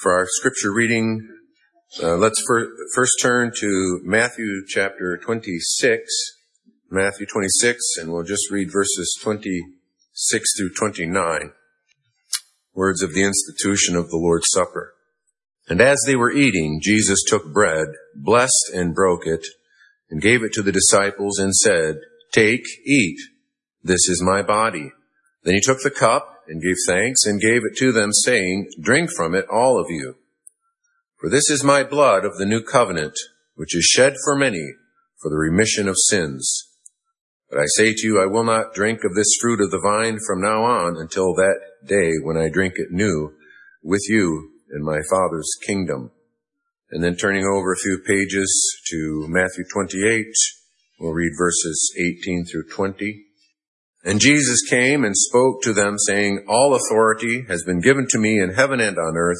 For our scripture reading, let's first turn to Matthew chapter 26. Matthew 26, and we'll just read verses 26 through 29. Words of the institution of the Lord's Supper. And as they were eating, Jesus took bread, blessed and broke it, and gave it to the disciples and said, "Take, eat. This is my body." Then he took the cup and gave thanks and gave it to them, saying, "Drink from it, all of you. For this is my blood of the new covenant, which is shed for many for the remission of sins. But I say to you, I will not drink of this fruit of the vine from now on until that day when I drink it new with you in my Father's kingdom." And then turning over a few pages to Matthew 28, we'll read verses 18 through 20. And Jesus came and spoke to them, saying, "All authority has been given to me in heaven and on earth.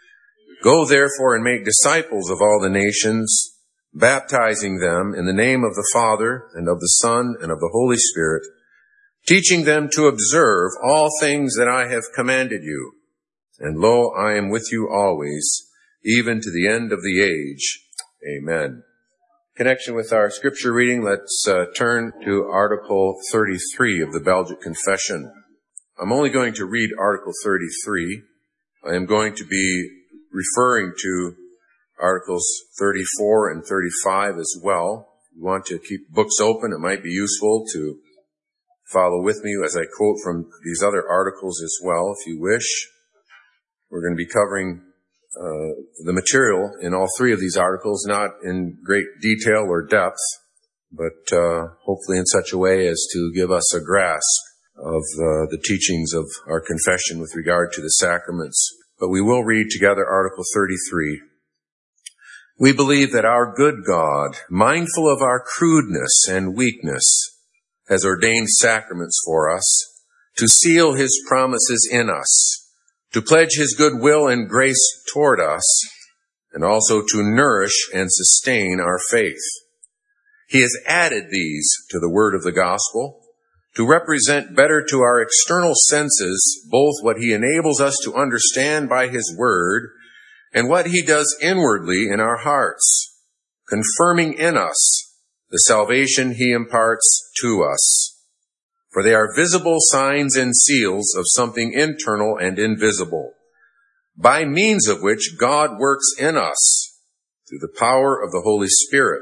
Go therefore and make disciples of all the nations, baptizing them in the name of the Father and of the Son and of the Holy Spirit, teaching them to observe all things that I have commanded you. And lo, I am with you always, even to the end of the age. Amen." In connection with our scripture reading, let's turn to Article 33 of the Belgic Confession. I'm only going to read Article 33. I am going to be referring to Articles 34 and 35 as well. If you want to keep books open, it might be useful to follow with me as I quote from these other articles as well, if you wish. We're going to be covering the material in all three of these articles, not in great detail or depth, but hopefully in such a way as to give us a grasp of the teachings of our confession with regard to the sacraments. But we will read together Article 33. "We believe that our good God, mindful of our crudeness and weakness, has ordained sacraments for us to seal his promises in us, to pledge his goodwill and grace toward us, and also to nourish and sustain our faith. He has added these to the word of the gospel to represent better to our external senses both what he enables us to understand by his word and what he does inwardly in our hearts, confirming in us the salvation he imparts to us. For they are visible signs and seals of something internal and invisible, by means of which God works in us through the power of the Holy Spirit.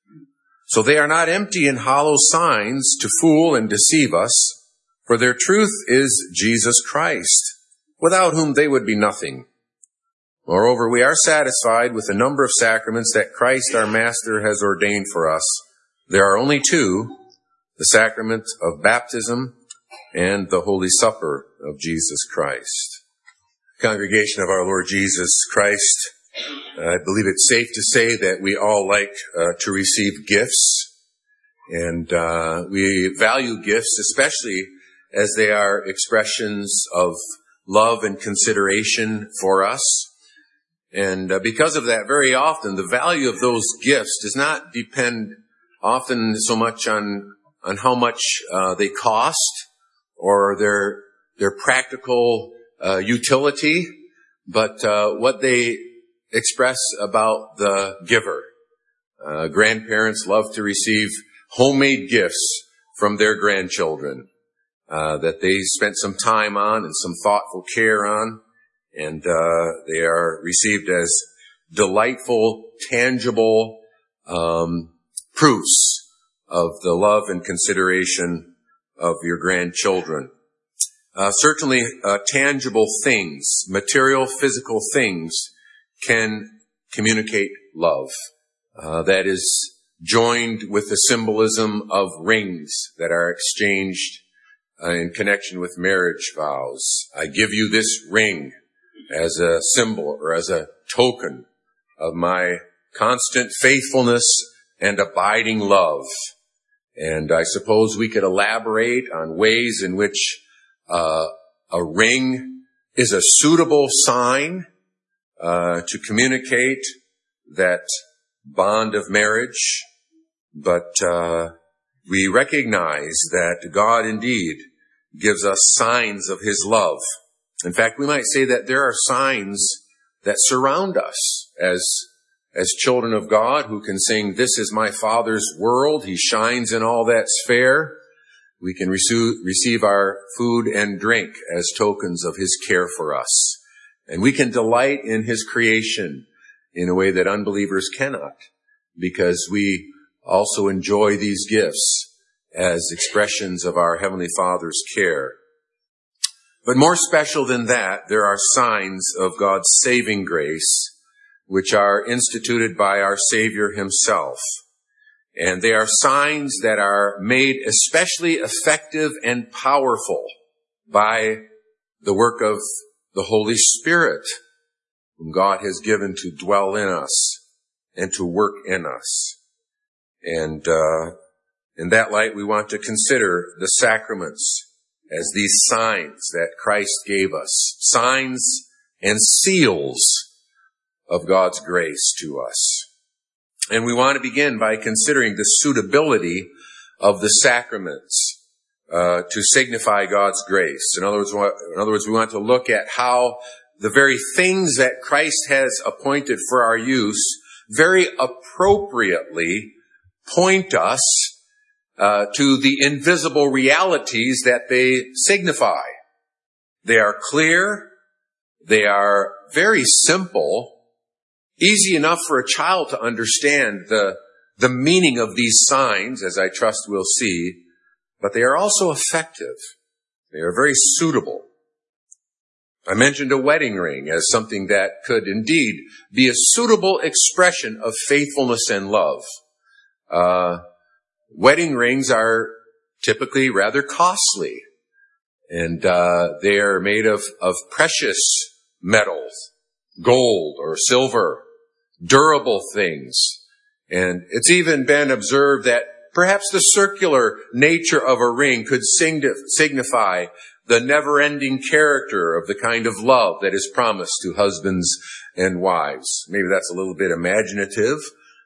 So they are not empty and hollow signs to fool and deceive us, for their truth is Jesus Christ, without whom they would be nothing. Moreover, we are satisfied with the number of sacraments that Christ our Master has ordained for us. There are only two, the sacrament of baptism and the Holy Supper of Jesus Christ." Congregation of our Lord Jesus Christ, I believe it's safe to say that we all like to receive gifts, and we value gifts, especially as they are expressions of love and consideration for us. And because of that, very often the value of those gifts does not depend often so much on how much they cost or their practical utility, but what they express about the giver. Grandparents love to receive homemade gifts from their grandchildren that they spent some time on and some thoughtful care on, and they are received as delightful, tangible proofs of the love and consideration of your grandchildren. Certainly, tangible things, material, physical things can communicate love. That is joined with the symbolism of rings that are exchanged in connection with marriage vows. I give you this ring as a symbol or as a token of my constant faithfulness and abiding love. And I suppose we could elaborate on ways in which a ring is a suitable sign to communicate that bond of marriage. But we recognize that God indeed gives us signs of his love. In fact, we might say that there are signs that surround us as children of God who can sing, "This is my Father's world. He shines in all that's fair." We can receive our food and drink as tokens of his care for us. And we can delight in his creation in a way that unbelievers cannot, because we also enjoy these gifts as expressions of our Heavenly Father's care. But more special than that, there are signs of God's saving grace, which are instituted by our Savior himself. And they are signs that are made especially effective and powerful by the work of the Holy Spirit, whom God has given to dwell in us and to work in us. And in that light, we want to consider the sacraments as these signs that Christ gave us, signs and seals of God's grace to us. And we want to begin by considering the suitability of the sacraments to signify God's grace. In other words, we want to look at how the very things that Christ has appointed for our use very appropriately point us to the invisible realities that they signify. They are clear. They are very simple. Easy enough for a child to understand the meaning of these signs, as I trust we'll see, but they are also effective. They are very suitable. I mentioned a wedding ring as something that could indeed be a suitable expression of faithfulness and love. Wedding rings are typically rather costly, and they are made of precious metals, gold or silver, durable things. And it's even been observed that perhaps the circular nature of a ring could signify the never-ending character of the kind of love that is promised to husbands and wives. Maybe that's a little bit imaginative.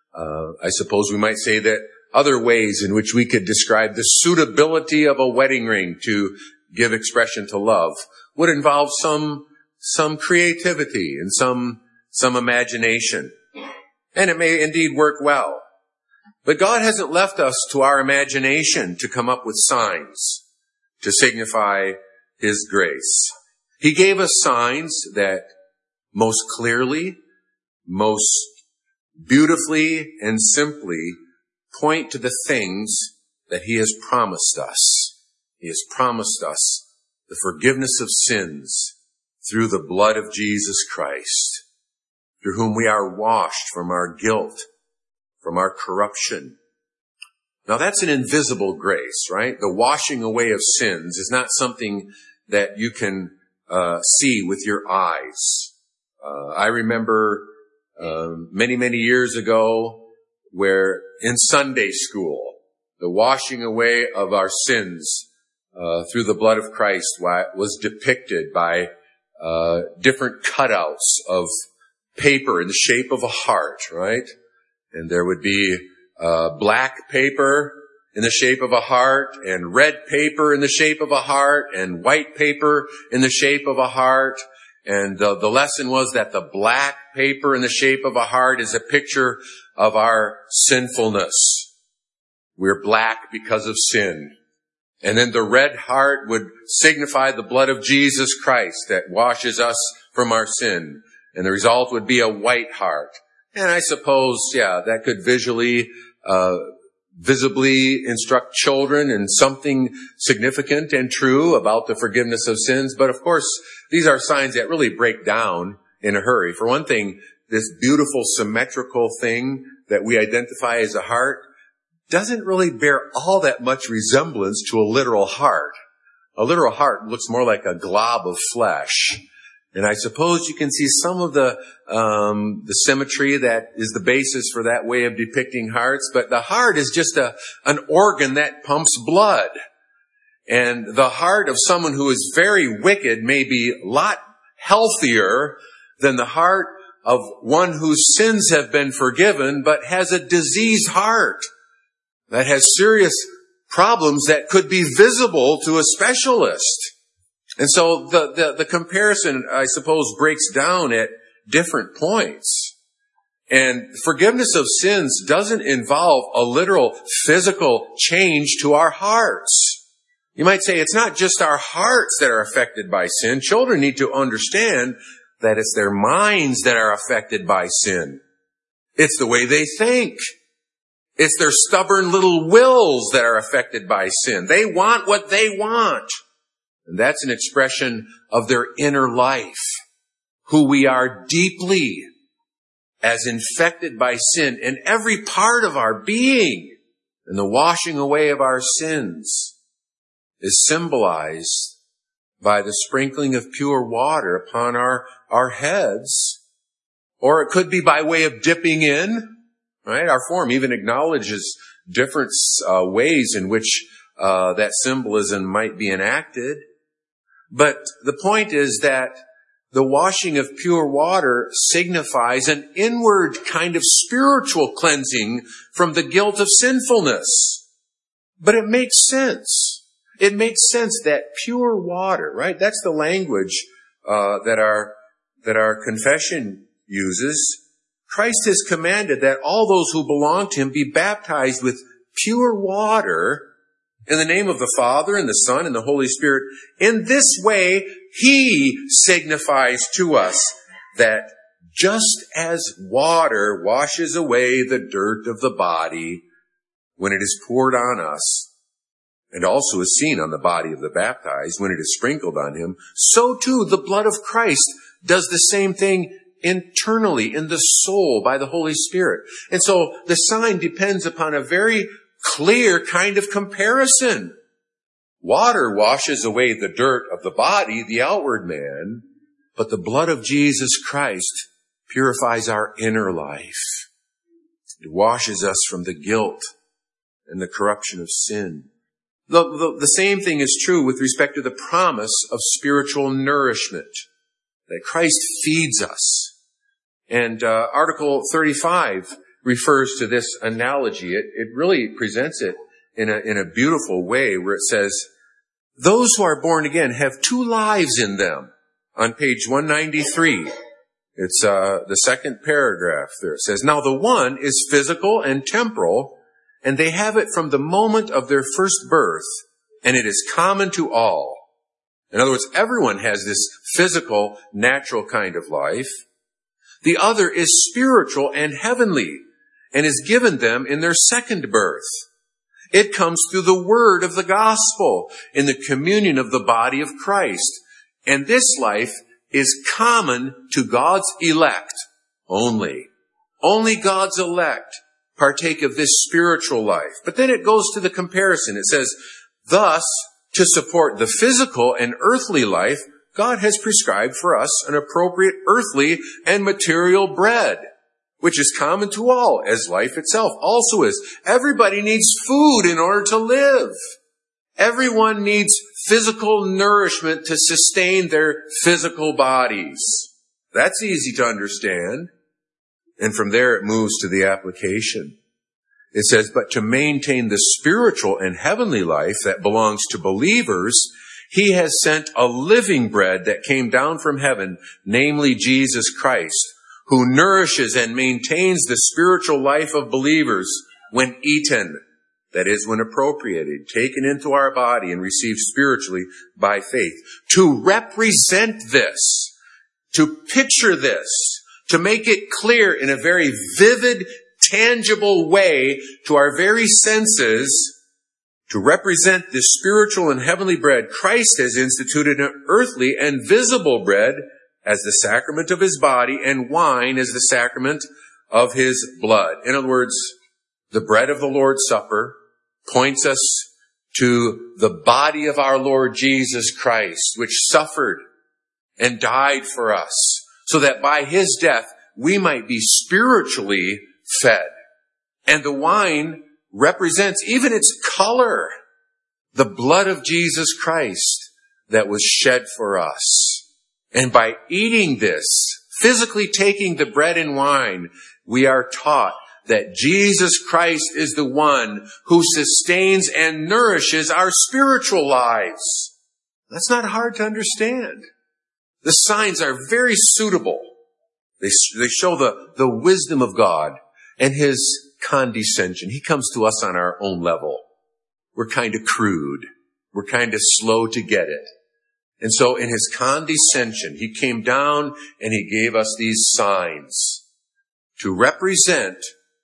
I suppose we might say that other ways in which we could describe the suitability of a wedding ring to give expression to love would involve some creativity and some imagination. And it may indeed work well. But God hasn't left us to our imagination to come up with signs to signify his grace. He gave us signs that most clearly, most beautifully and simply point to the things that he has promised us. He has promised us the forgiveness of sins through the blood of Jesus Christ, through whom we are washed from our guilt, from our corruption. Now that's an invisible grace, right? The washing away of sins is not something that you can see with your eyes. I remember many, many years ago where in Sunday school, the washing away of our sins through the blood of Christ was depicted by different cutouts of paper in the shape of a heart, right? And there would be black paper in the shape of a heart, and red paper in the shape of a heart, and white paper in the shape of a heart. And the lesson was that the black paper in the shape of a heart is a picture of our sinfulness. We're black because of sin. And then the red heart would signify the blood of Jesus Christ that washes us from our sin. And the result would be a white heart. And I suppose, that could visibly instruct children in something significant and true about the forgiveness of sins. But of course, these are signs that really break down in a hurry. For one thing, this beautiful symmetrical thing that we identify as a heart doesn't really bear all that much resemblance to a literal heart. A literal heart looks more like a glob of flesh. And I suppose you can see some of the symmetry that is the basis for that way of depicting hearts. But the heart is just an organ that pumps blood. And the heart of someone who is very wicked may be a lot healthier than the heart of one whose sins have been forgiven, but has a diseased heart that has serious problems that could be visible to a specialist. And so the comparison, I suppose, breaks down at different points. And forgiveness of sins doesn't involve a literal physical change to our hearts. You might say it's not just our hearts that are affected by sin. Children need to understand that it's their minds that are affected by sin. It's the way they think. It's their stubborn little wills that are affected by sin. They want what they want. And that's an expression of their inner life, who we are deeply as infected by sin in every part of our being. And the washing away of our sins is symbolized by the sprinkling of pure water upon our heads. Or it could be by way of dipping in, right? Our form even acknowledges different ways in which that symbolism might be enacted. But the point is that the washing of pure water signifies an inward kind of spiritual cleansing from the guilt of sinfulness. But it makes sense. It makes sense that pure water, right? That's the language that our confession uses. Christ has commanded that all those who belong to him be baptized with pure water in the name of the Father and the Son and the Holy Spirit. In this way, he signifies to us that just as water washes away the dirt of the body when it is poured on us, and also is seen on the body of the baptized when it is sprinkled on him, so too the blood of Christ does the same thing internally in the soul by the Holy Spirit. And so the sign depends upon a very clear kind of comparison. Water washes away the dirt of the body, the outward man, but the blood of Jesus Christ purifies our inner life. It washes us from the guilt and the corruption of sin. The same thing is true with respect to the promise of spiritual nourishment, that Christ feeds us. And Article 35 refers to this analogy. It really presents it in a beautiful way, where it says, those who are born again have two lives in them. On page 193, it's the second paragraph there. It says, now the one is physical and temporal, and they have it from the moment of their first birth, and it is common to all. In other words, everyone has this physical, natural kind of life. The other is spiritual and heavenly, and is given them in their second birth. It comes through the word of the gospel in the communion of the body of Christ. And this life is common to God's elect only. Only God's elect partake of this spiritual life. But then it goes to the comparison. It says, thus, to support the physical and earthly life, God has prescribed for us an appropriate earthly and material bread, which is common to all, as life itself also is. Everybody needs food in order to live. Everyone needs physical nourishment to sustain their physical bodies. That's easy to understand. And from there it moves to the application. It says, but to maintain the spiritual and heavenly life that belongs to believers, he has sent a living bread that came down from heaven, namely Jesus Christ, who nourishes and maintains the spiritual life of believers when eaten, that is, when appropriated, taken into our body and received spiritually by faith. To represent this, to picture this, to make it clear in a very vivid, tangible way to our very senses, to represent this spiritual and heavenly bread, Christ has instituted an earthly and visible bread as the sacrament of his body, and wine as the sacrament of his blood. In other words, the bread of the Lord's Supper points us to the body of our Lord Jesus Christ, which suffered and died for us, so that by his death we might be spiritually fed. And the wine represents even its color, the blood of Jesus Christ that was shed for us. And by eating this, physically taking the bread and wine, we are taught that Jesus Christ is the one who sustains and nourishes our spiritual lives. That's not hard to understand. The signs are very suitable. They show the wisdom of God and his condescension. He comes to us on our own level. We're kind of crude. We're kind of slow to get it. And so in his condescension, he came down and he gave us these signs to represent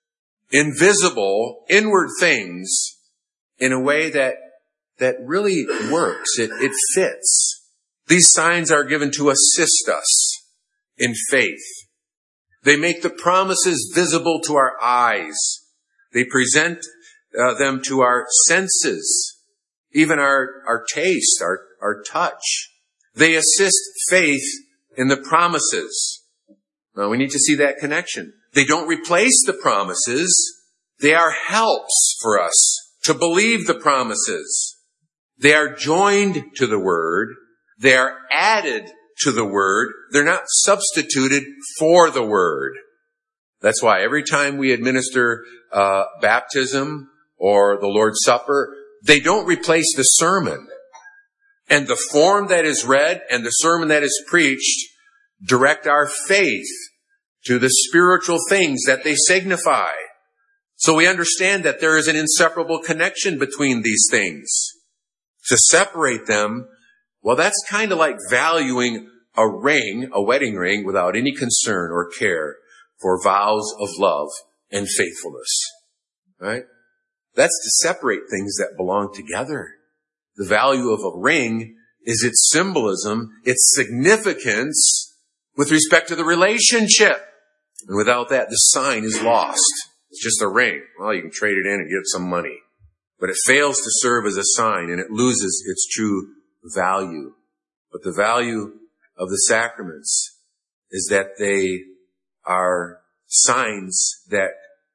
invisible, inward things in a way that really works. It fits. These signs are given to assist us in faith. They make the promises visible to our eyes. They present them to our senses, even our taste, our touch. They assist faith in the promises. Now we need to see that connection. They don't replace the promises. They are helps for us to believe the promises. They are joined to the Word. They are added to the Word. They're not substituted for the Word. That's why every time we administer baptism or the Lord's Supper, they don't replace the sermon. And the form that is read and the sermon that is preached direct our faith to the spiritual things that they signify. So we understand that there is an inseparable connection between these things. To separate them, well, that's kind of like valuing a ring, a wedding ring, without any concern or care for vows of love and faithfulness. Right? That's to separate things that belong together. The value of a ring is its symbolism, its significance with respect to the relationship. And without that, the sign is lost. It's just a ring. Well, you can trade it in and get some money. But it fails to serve as a sign and it loses its true value. But the value of the sacraments is that they are signs that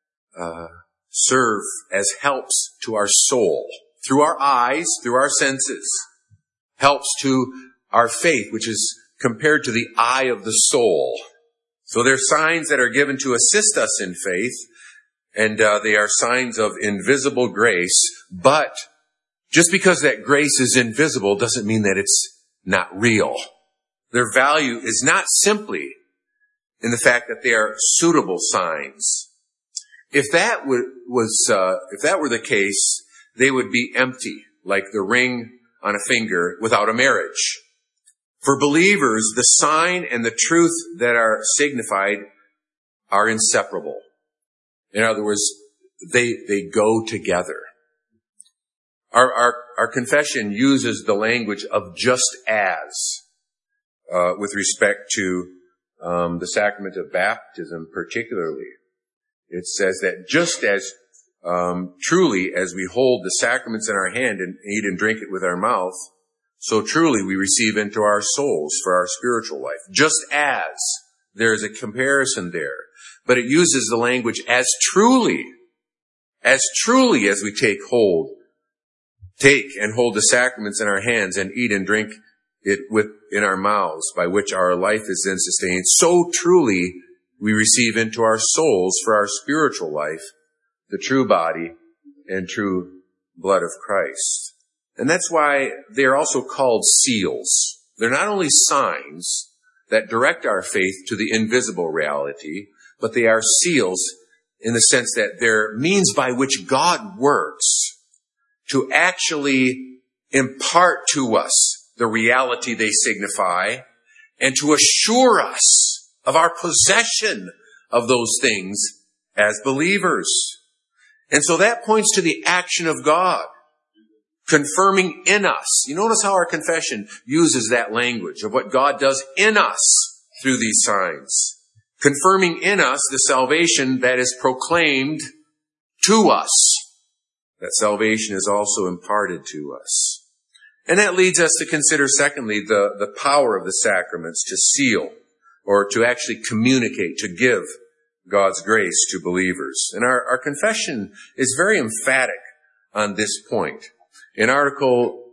serve as helps to our soul. Through our eyes, through our senses. Helps to our faith, which is compared to the eye of the soul. So they're signs that are given to assist us in faith. And they are signs of invisible grace. But just because that grace is invisible doesn't mean that it's not real. Their value is not simply in the fact that they are suitable signs. If that were the case, they would be empty, like the ring on a finger without a marriage. For believers, the sign and the truth that are signified are inseparable. In other words, they go together. Our confession uses the language of just as, with respect to the sacrament of baptism particularly. It says that just as truly as we hold the sacraments in our hand and eat and drink it with our mouth, so truly we receive into our souls for our spiritual life. Just as there is a comparison there. But it uses the language as truly as we take and hold the sacraments in our hands and eat and drink it in our mouths, by which our life is then sustained. So truly we receive into our souls for our spiritual life the true body and true blood of Christ. And that's why they are also called seals. They're not only signs that direct our faith to the invisible reality, but they are seals in the sense that they're means by which God works to actually impart to us the reality they signify and to assure us of our possession of those things as believers. And so that points to the action of God, confirming in us. You notice how our confession uses that language of what God does in us through these signs. Confirming in us the salvation that is proclaimed to us. That salvation is also imparted to us. And that leads us to consider, secondly, the power of the sacraments to seal or to actually communicate, to give God's grace to believers. And our confession is very emphatic on this point. In Article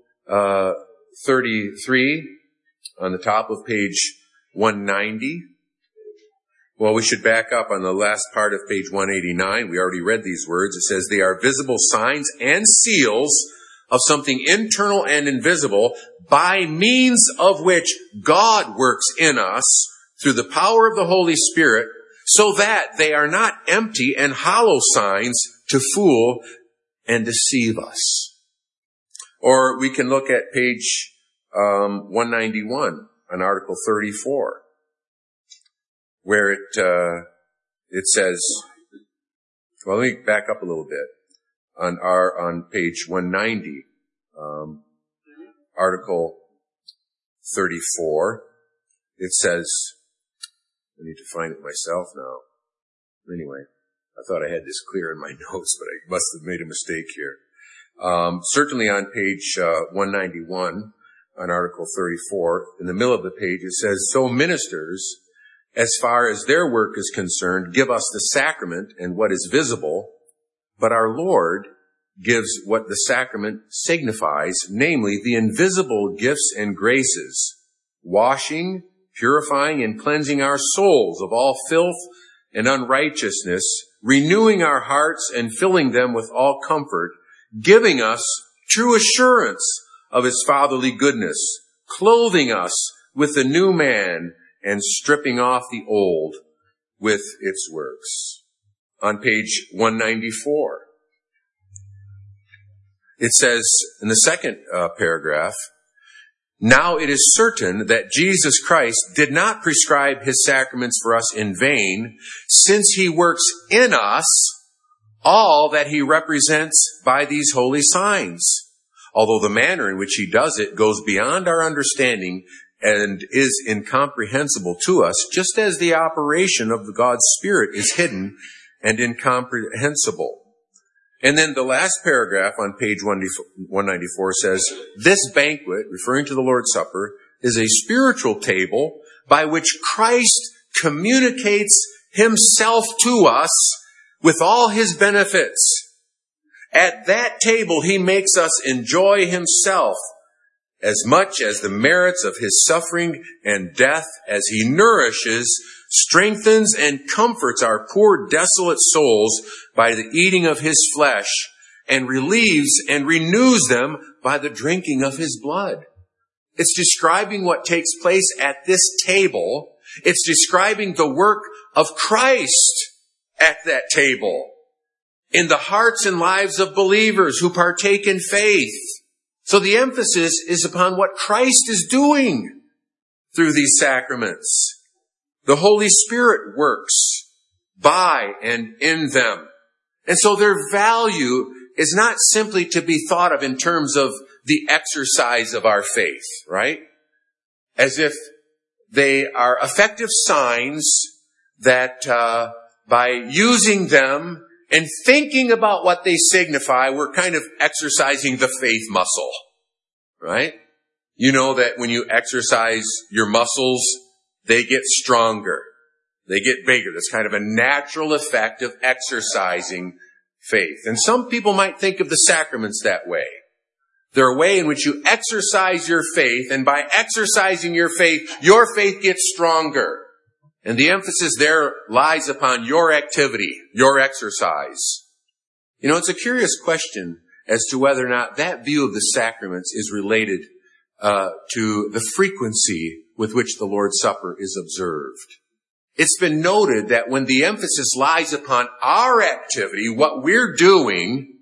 33, on the top of page 190, well, we should back up on the last part of page 189. We already read these words. It says, they are visible signs and seals of something internal and invisible, by means of which God works in us through the power of the Holy Spirit, so that they are not empty and hollow signs to fool and deceive us. Or we can look at page 191 on Article 34, where it says, well, let me back up a little bit. On page 190, Article 34, it says, I need to find it myself now. Anyway, I thought I had this clear in my notes, but I must have made a mistake here. Certainly on page 191, on Article 34, in the middle of the page, it says, so ministers, as far as their work is concerned, give us the sacrament and what is visible, but our Lord gives what the sacrament signifies, namely the invisible gifts and graces, washing, purifying, and cleansing our souls of all filth and unrighteousness, renewing our hearts and filling them with all comfort, giving us true assurance of his fatherly goodness, clothing us with the new man, and stripping off the old with its works. On page 194, it says in the second paragraph, now it is certain that Jesus Christ did not prescribe his sacraments for us in vain, since he works in us all that he represents by these holy signs. Although the manner in which he does it goes beyond our understanding and is incomprehensible to us, just as the operation of the God's Spirit is hidden and incomprehensible. And then the last paragraph on page 194 says, this banquet, referring to the Lord's Supper, is a spiritual table by which Christ communicates himself to us with all his benefits. At that table, he makes us enjoy himself as much as the merits of his suffering and death, as he nourishes, strengthens, and comforts our poor desolate souls by the eating of his flesh, and relieves and renews them by the drinking of his blood. It's describing what takes place at this table. It's describing the work of Christ at that table in the hearts and lives of believers who partake in faith. So the emphasis is upon what Christ is doing through these sacraments. The Holy Spirit works by and in them. And so their value is not simply to be thought of in terms of the exercise of our faith, right? As if they are effective signs that by using them and thinking about what they signify, we're kind of exercising the faith muscle, right? You know that when you exercise your muscles, they get stronger. They get bigger. That's kind of a natural effect of exercising faith. And some people might think of the sacraments that way. They're a way in which you exercise your faith, and by exercising your faith gets stronger. And the emphasis there lies upon your activity, your exercise. You know, it's a curious question as to whether or not that view of the sacraments is related to the frequency with which the Lord's Supper is observed. It's been noted that when the emphasis lies upon our activity, what we're doing,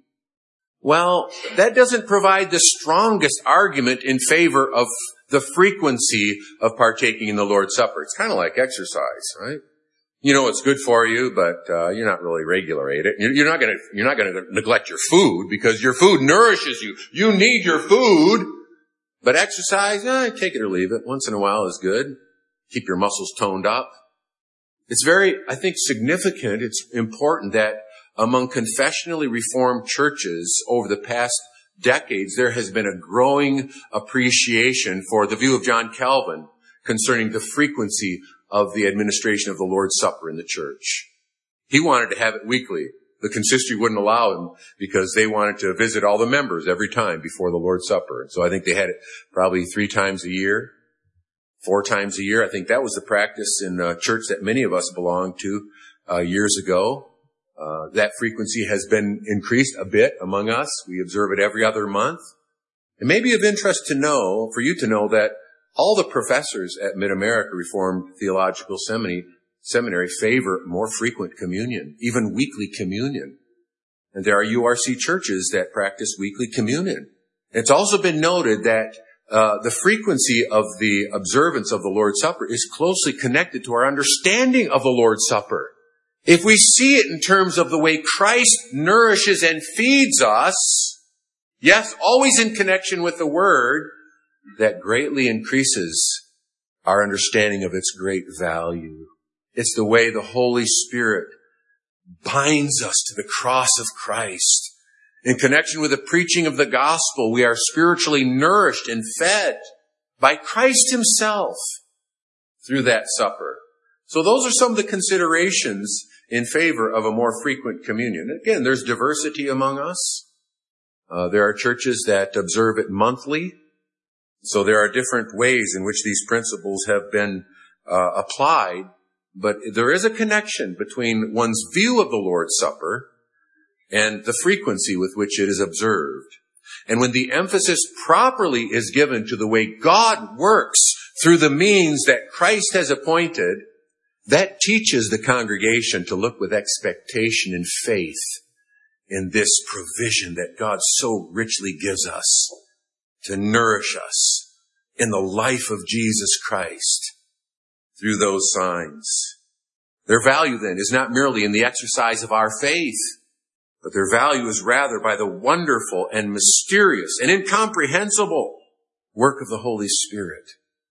well, that doesn't provide the strongest argument in favor of the frequency of partaking in the Lord's Supper. It's kind of like exercise, right? You know it's good for you, but you're not really regular at it. You're not going to neglect your food because your food nourishes you. You need your food, but exercise, take it or leave it. Once in a while is good. Keep your muscles toned up. It's very, I think, significant. It's important that among confessionally reformed churches over the past decades, there has been a growing appreciation for the view of John Calvin concerning the frequency of the administration of the Lord's Supper in the church. He wanted to have it weekly. The consistory wouldn't allow him because they wanted to visit all the members every time before the Lord's Supper. So I think they had it probably 3 times a year, 4 times a year. I think that was the practice in a church that many of us belonged to years ago. That frequency has been increased a bit among us. We observe it every other month. It may be of interest to know, for you to know, that all the professors at Mid-America Reformed Theological Seminary favor more frequent communion, even weekly communion. And there are URC churches that practice weekly communion. It's also been noted that the frequency of the observance of the Lord's Supper is closely connected to our understanding of the Lord's Supper. If we see it in terms of the way Christ nourishes and feeds us, yes, always in connection with the Word, that greatly increases our understanding of its great value. It's the way the Holy Spirit binds us to the cross of Christ. In connection with the preaching of the gospel, we are spiritually nourished and fed by Christ himself through that supper. So those are some of the considerations in favor of a more frequent communion. Again, there's diversity among us. There are churches that observe it monthly. So there are different ways in which these principles have been applied. But there is a connection between one's view of the Lord's Supper and the frequency with which it is observed. And when the emphasis properly is given to the way God works through the means that Christ has appointed, that teaches the congregation to look with expectation and faith in this provision that God so richly gives us to nourish us in the life of Jesus Christ through those signs. Their value then is not merely in the exercise of our faith, but their value is rather by the wonderful and mysterious and incomprehensible work of the Holy Spirit.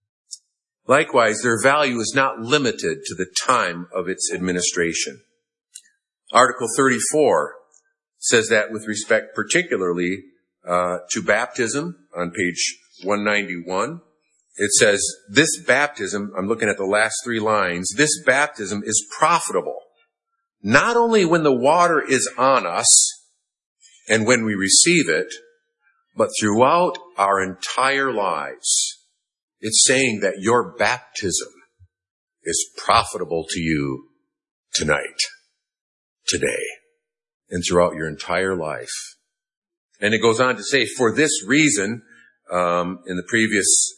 Likewise, their value is not limited to the time of its administration. Article 34 says that with respect particularly to baptism on page 191, it says, this baptism, I'm looking at the last three lines, this baptism is profitable, not only when the water is on us and when we receive it, but throughout our entire lives. It's saying that your baptism is profitable to you tonight, today, and throughout your entire life. And it goes on to say, for this reason, in the previous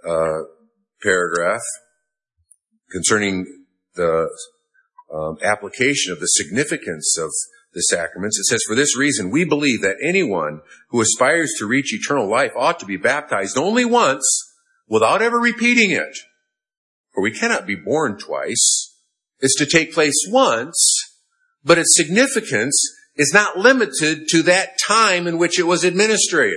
paragraph, concerning the application of the significance of the sacraments, it says, for this reason, we believe that anyone who aspires to reach eternal life ought to be baptized only once without ever repeating it. For we cannot be born twice. It's to take place once, but its significance is not limited to that time in which it was administered.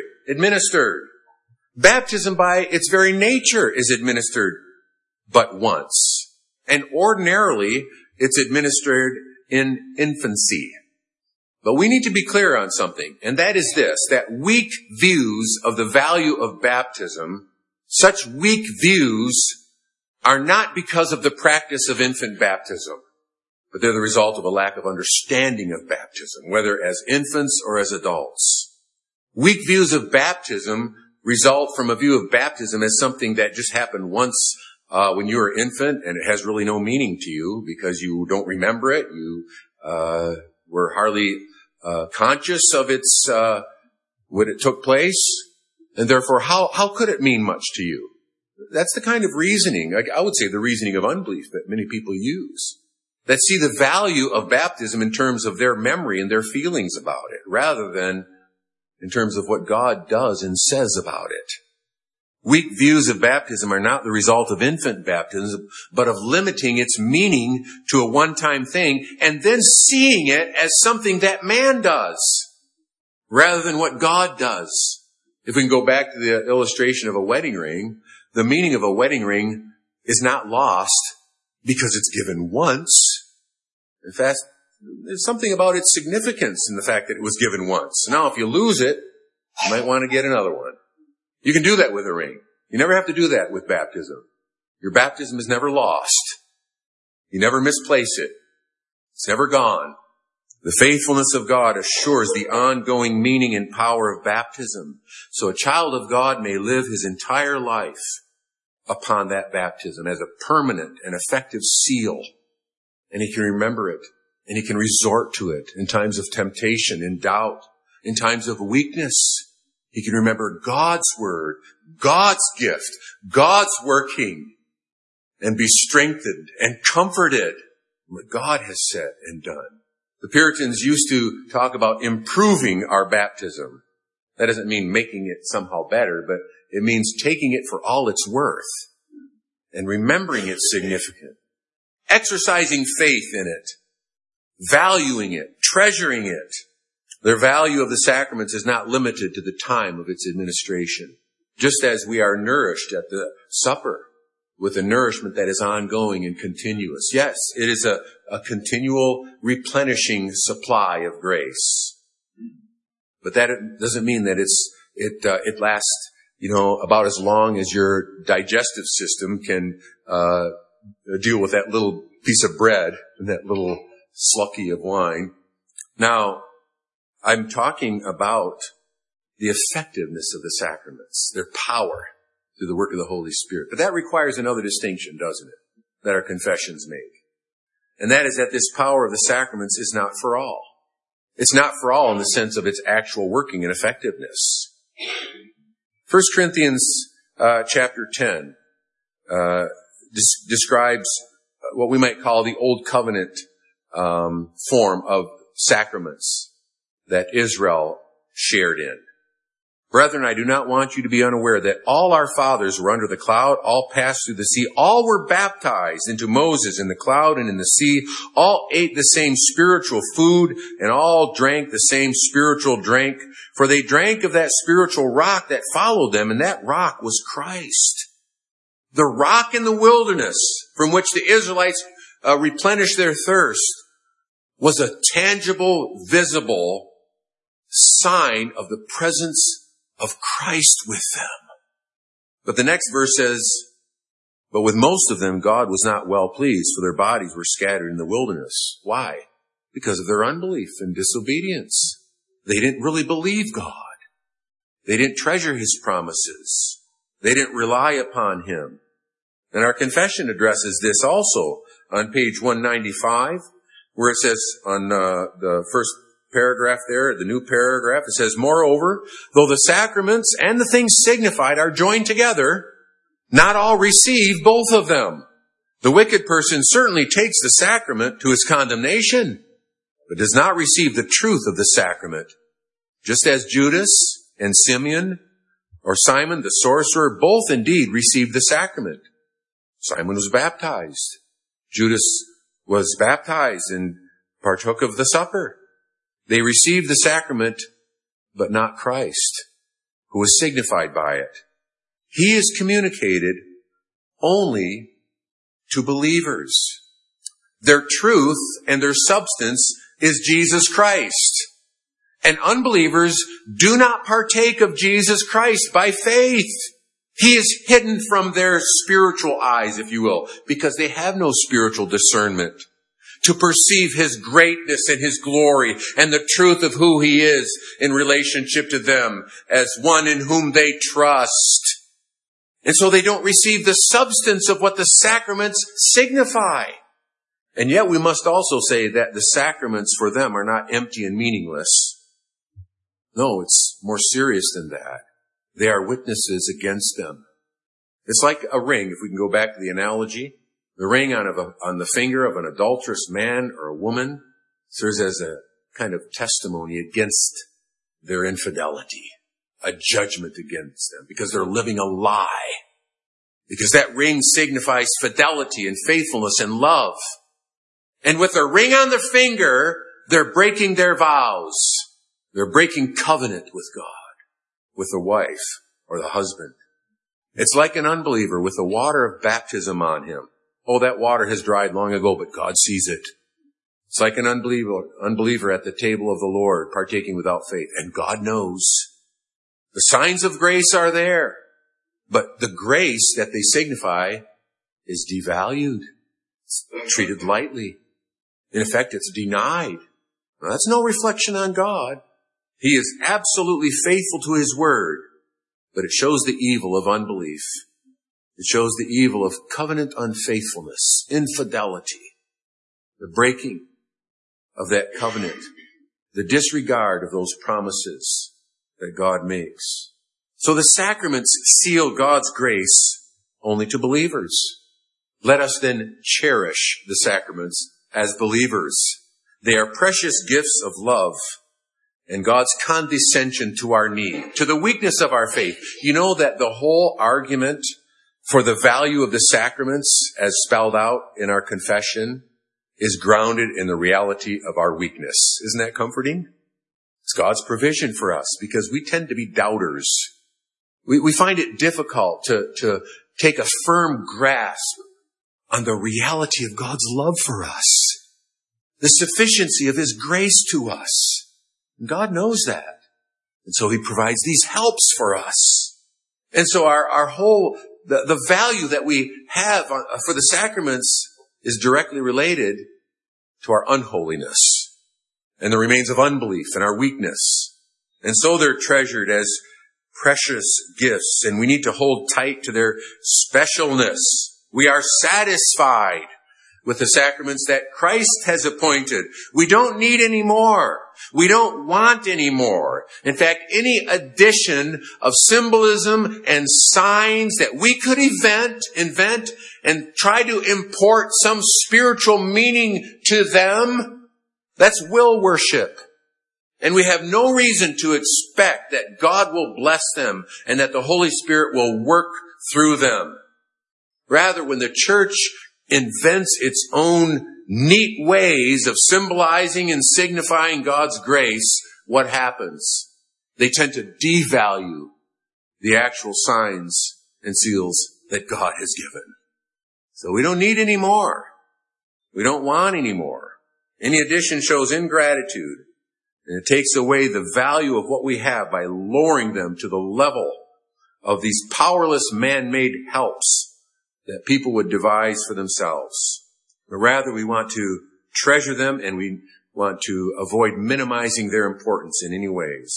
Baptism by its very nature is administered but once. And ordinarily, it's administered in infancy. But we need to be clear on something, and that is this, that weak views of the value of baptism, such weak views are not because of the practice of infant baptism, but they're the result of a lack of understanding of baptism, whether as infants or as adults. Weak views of baptism result from a view of baptism as something that just happened once when you were an infant, and it has really no meaning to you because you don't remember it. You were hardly conscious of its when it took place, and therefore, how could it mean much to you? That's the kind of reasoning, I would say the reasoning of unbelief that many people use, that see the value of baptism in terms of their memory and their feelings about it, rather than in terms of what God does and says about it. Weak views of baptism are not the result of infant baptism, but of limiting its meaning to a one-time thing and then seeing it as something that man does rather than what God does. If we can go back to the illustration of a wedding ring, the meaning of a wedding ring is not lost because it's given once. In fact, there's something about its significance in the fact that it was given once. Now, if you lose it, you might want to get another one. You can do that with a ring. You never have to do that with baptism. Your baptism is never lost. You never misplace it. It's never gone. The faithfulness of God assures the ongoing meaning and power of baptism. So a child of God may live his entire life upon that baptism as a permanent and effective seal. And he can remember it. And he can resort to it in times of temptation and doubt, in times of weakness. He can remember God's word God's gift, God's working, and be strengthened and comforted in what God has said and done. The Puritans used to talk about improving our baptism. That doesn't mean making it somehow better, but it means taking it for all it's worth and remembering its significance, exercising faith in it, valuing it, treasuring it. Their value of the sacraments is not limited to the time of its administration. Just as we are nourished at the supper with a nourishment that is ongoing and continuous. Yes, it is a continual replenishing supply of grace. But that doesn't mean that it lasts, about as long as your digestive system can deal with that little piece of bread and that little slucky of wine. Now, I'm talking about the effectiveness of the sacraments, their power through the work of the Holy Spirit. But that requires another distinction, doesn't it, that our confessions make. And that is that this power of the sacraments is not for all. It's not for all in the sense of its actual working and effectiveness. 1 Corinthians chapter 10 describes what we might call the Old Covenant form of sacraments that Israel shared in. Brethren, I do not want you to be unaware that all our fathers were under the cloud, all passed through the sea, all were baptized into Moses in the cloud and in the sea, all ate the same spiritual food, and all drank the same spiritual drink, for they drank of that spiritual rock that followed them, and that rock was Christ. The rock in the wilderness from which the Israelites replenished their thirst was a tangible, visible sign of the presence of Christ with them. But the next verse says, but with most of them God was not well pleased, for their bodies were scattered in the wilderness. Why? Because of their unbelief and disobedience. They didn't really believe God. They didn't treasure His promises. They didn't rely upon Him. And our confession addresses this also on page 195, where it says on the first paragraph there, the new paragraph, it says, moreover, though the sacraments and the things signified are joined together, not all receive both of them. The wicked person certainly takes the sacrament to his condemnation, but does not receive the truth of the sacrament. Just as Judas and Simon the sorcerer both indeed received the sacrament. Simon was baptized. Judas was baptized and partook of the supper. They received the sacrament, but not Christ, who was signified by it. He is communicated only to believers. Their truth and their substance is Jesus Christ. And unbelievers do not partake of Jesus Christ by faith. He is hidden from their spiritual eyes, if you will, because they have no spiritual discernment to perceive His greatness and His glory and the truth of who He is in relationship to them as one in whom they trust. And so they don't receive the substance of what the sacraments signify. And yet we must also say that the sacraments for them are not empty and meaningless. No, it's more serious than that. They are witnesses against them. It's like a ring, if we can go back to the analogy. The ring on the finger of an adulterous man or a woman serves as a kind of testimony against their infidelity, a judgment against them, because they're living a lie. Because that ring signifies fidelity and faithfulness and love. And with a ring on the finger, they're breaking their vows. They're breaking covenant with God, with the wife or the husband. It's like an unbeliever with the water of baptism on him. Oh, that water has dried long ago, but God sees it. It's like an unbeliever at the table of the Lord, partaking without faith, and God knows. The signs of grace are there, but the grace that they signify is devalued. It's treated lightly. In effect, it's denied. Now, that's no reflection on God. He is absolutely faithful to His word, but it shows the evil of unbelief. It shows the evil of covenant unfaithfulness, infidelity, the breaking of that covenant, the disregard of those promises that God makes. So the sacraments seal God's grace only to believers. Let us then cherish the sacraments as believers. They are precious gifts of love and God's condescension to our need, to the weakness of our faith. You know that the whole argument for the value of the sacraments, as spelled out in our confession, is grounded in the reality of our weakness. Isn't that comforting? It's God's provision for us because we tend to be doubters. We find it difficult to take a firm grasp on the reality of God's love for us, the sufficiency of His grace to us. And God knows that. And so He provides these helps for us. And so our whole, the value that we have for the sacraments is directly related to our unholiness and the remains of unbelief and our weakness. And so they're treasured as precious gifts, and we need to hold tight to their specialness. We are satisfied with the sacraments that Christ has appointed. We don't need any more. We don't want any more. In fact, any addition of symbolism and signs that we could invent and try to import some spiritual meaning to them, that's will worship. And we have no reason to expect that God will bless them and that the Holy Spirit will work through them. Rather, when the church invents its own neat ways of symbolizing and signifying God's grace, what happens? They tend to devalue the actual signs and seals that God has given. So we don't need any more. We don't want any more. Any addition shows ingratitude, and it takes away the value of what we have by lowering them to the level of these powerless man-made helps that people would devise for themselves. But rather, we want to treasure them, and we want to avoid minimizing their importance in any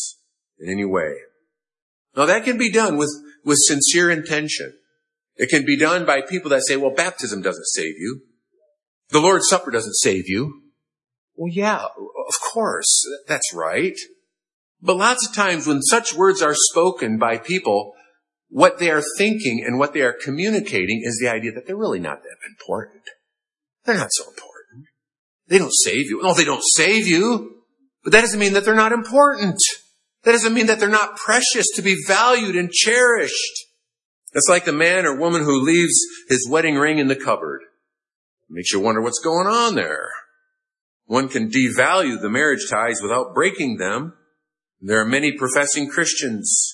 way. Now, that can be done with sincere intention. It can be done by people that say, well, baptism doesn't save you. The Lord's Supper doesn't save you. Well, yeah, of course, that's right. But lots of times when such words are spoken by people, what they are thinking and what they are communicating is the idea that they're really not that important. They're not so important. They don't save you. No, they don't save you. But that doesn't mean that they're not important. That doesn't mean that they're not precious to be valued and cherished. That's like the man or woman who leaves his wedding ring in the cupboard. It makes you wonder what's going on there. One can devalue the marriage ties without breaking them. There are many professing Christians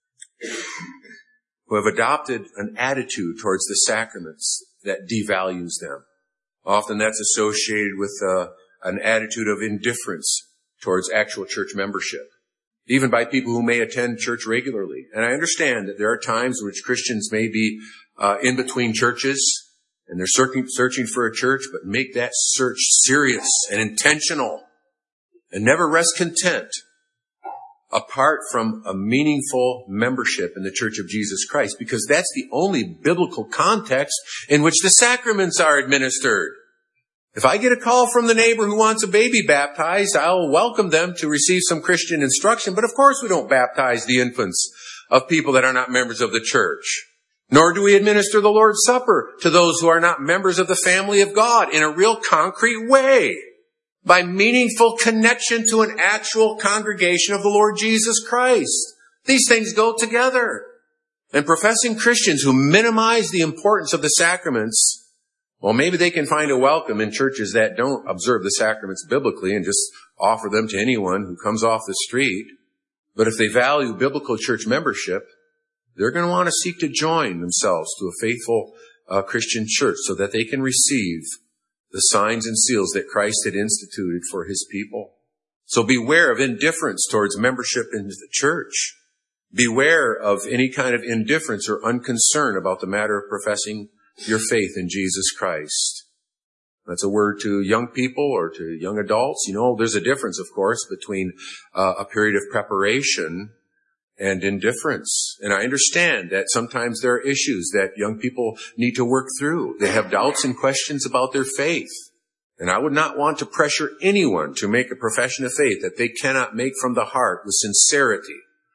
who have adopted an attitude towards the sacraments that devalues them. Often that's associated with an attitude of indifference towards actual church membership, even by people who may attend church regularly. And I understand that there are times in which Christians may be in between churches, and they're searching for a church, but make that search serious and intentional, and never rest content apart from a meaningful membership in the Church of Jesus Christ, because that's the only biblical context in which the sacraments are administered. If I get a call from the neighbor who wants a baby baptized, I'll welcome them to receive some Christian instruction, but of course we don't baptize the infants of people that are not members of the church. Nor do we administer the Lord's Supper to those who are not members of the family of God in a real concrete way, by meaningful connection to an actual congregation of the Lord Jesus Christ. These things go together. And professing Christians who minimize the importance of the sacraments, well, maybe they can find a welcome in churches that don't observe the sacraments biblically and just offer them to anyone who comes off the street. But if they value biblical church membership, they're going to want to seek to join themselves to a faithful Christian church so that they can receive the signs and seals that Christ had instituted for His people. So beware of indifference towards membership in the church. Beware of any kind of indifference or unconcern about the matter of professing your faith in Jesus Christ. That's a word to young people or to young adults. You know, there's a difference, of course, between a period of preparation and indifference. And I understand that sometimes there are issues that young people need to work through. They have doubts and questions about their faith. And I would not want to pressure anyone to make a profession of faith that they cannot make from the heart with sincerity.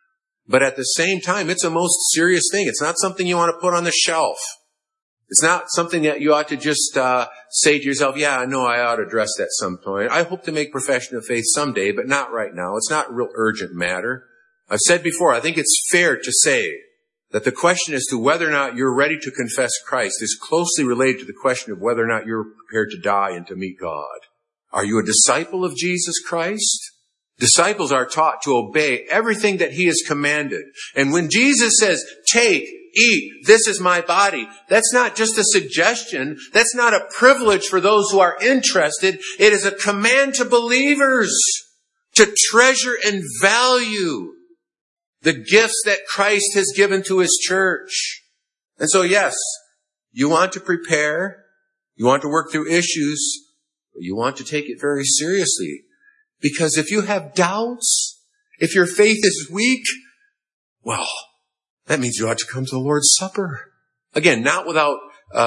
But at the same time, it's a most serious thing. It's not something you want to put on the shelf. It's not something that you ought to just say to yourself, yeah, I know I ought to address that some point. I hope to make profession of faith someday, but not right now. It's not a real urgent matter. I've said before, I think it's fair to say that the question as to whether or not you're ready to confess Christ is closely related to the question of whether or not you're prepared to die and to meet God. Are you a disciple of Jesus Christ? Disciples are taught to obey everything that he has commanded. And when Jesus says, take, eat, this is my body, that's not just a suggestion. That's not a privilege for those who are interested. It is a command to believers to treasure and value the gifts that Christ has given to his church. And so, yes, you want to prepare, you want to work through issues, but you want to take it very seriously. Because if you have doubts, if your faith is weak, well, that means you ought to come to the Lord's Supper. Again, not without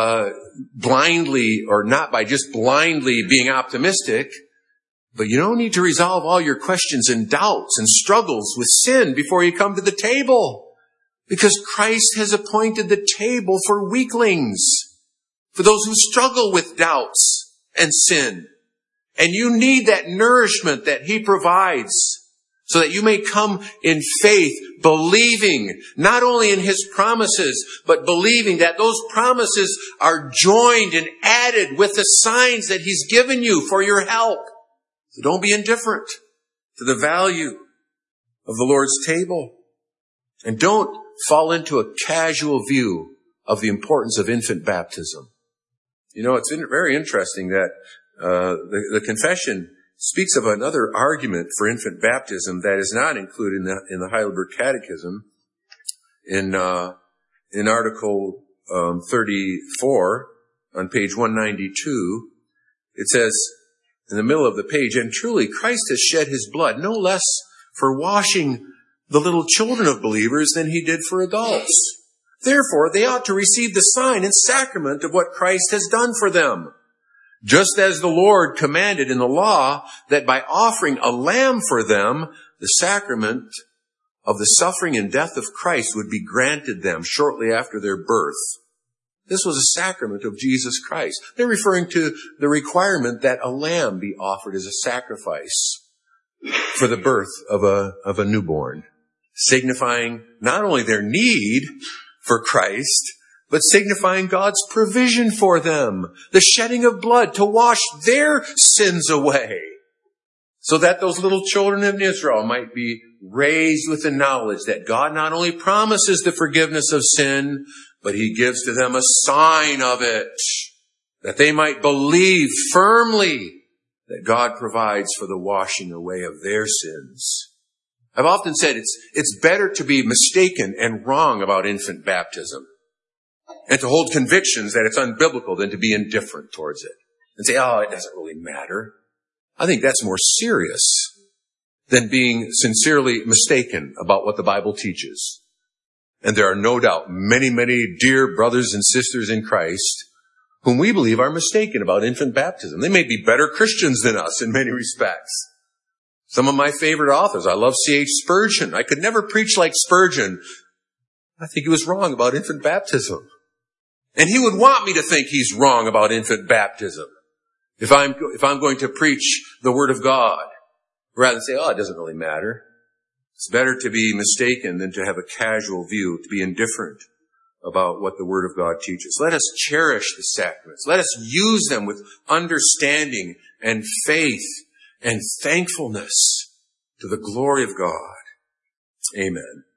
blindly, or not by just blindly being optimistic, but you don't need to resolve all your questions and doubts and struggles with sin before you come to the table. Because Christ has appointed the table for weaklings, for those who struggle with doubts and sin. And you need that nourishment that he provides so that you may come in faith, believing not only in his promises, but believing that those promises are joined and added with the signs that he's given you for your help. So don't be indifferent to the value of the Lord's table. And don't fall into a casual view of the importance of infant baptism. You know, it's very interesting that the confession speaks of another argument for infant baptism that is not included in the Heidelberg Catechism. In Article 34 on page 192, it says in the middle of the page, and truly Christ has shed his blood no less for washing the little children of believers than he did for adults. Therefore, they ought to receive the sign and sacrament of what Christ has done for them. Just as the Lord commanded in the law that by offering a lamb for them, the sacrament of the suffering and death of Christ would be granted them shortly after their birth. This was a sacrament of Jesus Christ. They're referring to the requirement that a lamb be offered as a sacrifice for the birth of a newborn, signifying not only their need for Christ, but signifying God's provision for them, the shedding of blood to wash their sins away, so that those little children of Israel might be raised with the knowledge that God not only promises the forgiveness of sin, but he gives to them a sign of it, that they might believe firmly that God provides for the washing away of their sins. I've often said it's better to be mistaken and wrong about infant baptism and to hold convictions that it's unbiblical than to be indifferent towards it and say, oh, it doesn't really matter. I think that's more serious than being sincerely mistaken about what the Bible teaches. And there are no doubt many, many dear brothers and sisters in Christ whom we believe are mistaken about infant baptism. They may be better Christians than us in many respects. Some of my favorite authors, I love C.H. Spurgeon. I could never preach like Spurgeon. I think he was wrong about infant baptism. And he would want me to think he's wrong about infant baptism if I'm going to preach the Word of God, rather than say, oh, it doesn't really matter. It's better to be mistaken than to have a casual view, to be indifferent about what the Word of God teaches. Let us cherish the sacraments. Let us use them with understanding and faith and thankfulness to the glory of God. Amen.